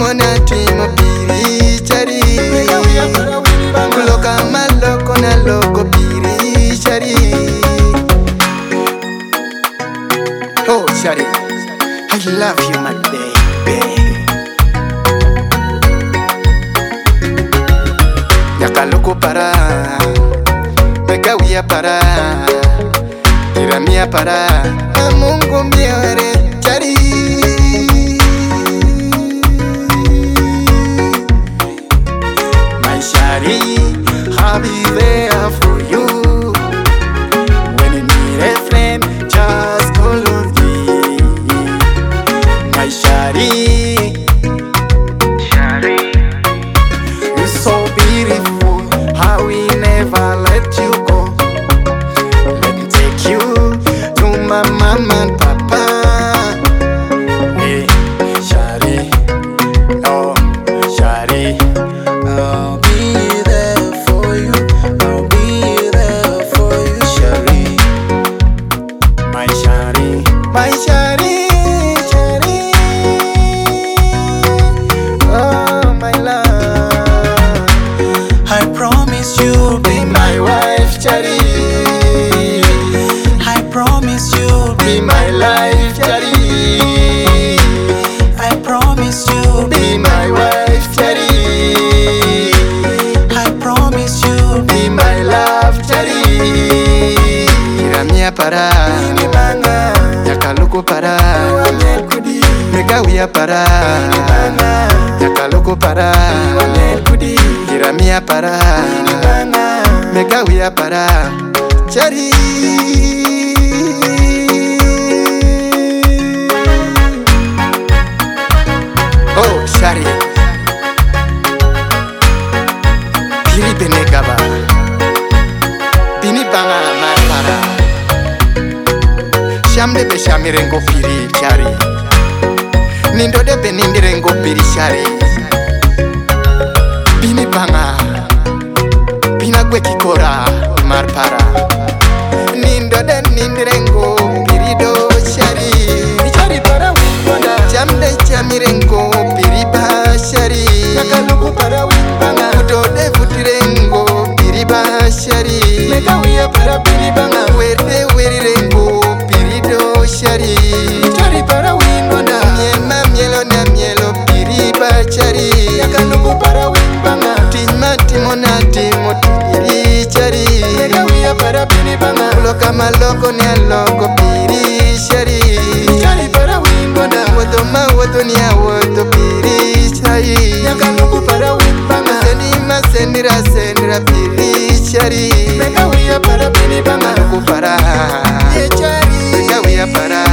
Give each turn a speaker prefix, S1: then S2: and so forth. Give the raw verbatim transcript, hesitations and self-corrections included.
S1: timona timo piri chari. Kuloka maloko na loko piri chari. Oh chari, I love you my baby. Yakaloko para, megawia para, iramia para, amungu miore chari. My shari, I'll be there for you. When you need a friend, just call on me. My shari, shari, you're so beautiful, how we never let you go. Let me take you to my mama and papa. Hey, shari, oh, shari,
S2: I'll be there for you. I'll be there for you, shari.
S1: my shari, my shari, shari. Oh my love,
S2: I promise you'll
S1: be
S2: be
S1: my wife, shari.
S2: I promise you'll
S1: Be
S2: be
S1: my life, shari.
S2: I promise you'll be
S1: Be my wife, shari.
S2: I promise you'll be
S1: Be my love, shari. Iramia para, yakaloko para, megawia para, yakaloko para, iramia para, megawia para, shari. Oh shari, piri benegaba, bini banga marpara, shamde be shamirengo piri chari, nindo de be nindirengo piri shari, bini banga, bina gwe kikora marpara, nindo de nindirengo piri do shari, chari para wimana, jamde chamirengo piri ba shari, yakaluku para wimana, udo de futirengo piri ba shari, megawia para piri banga, werde werirengo piri do shari, chari para wimana, miema mielo na mielo piri ba shari, yakaluku para wimana, tima timona timo piri chari, megawia para piri banga, uloka maloko ni aloko piri shari, chari para wimana, woto ma woto ni a woto piri chari, yakaluku para wimana, seni ma senira senira piri chari, megawia para piri banga, luku para, ye chari, megawia para,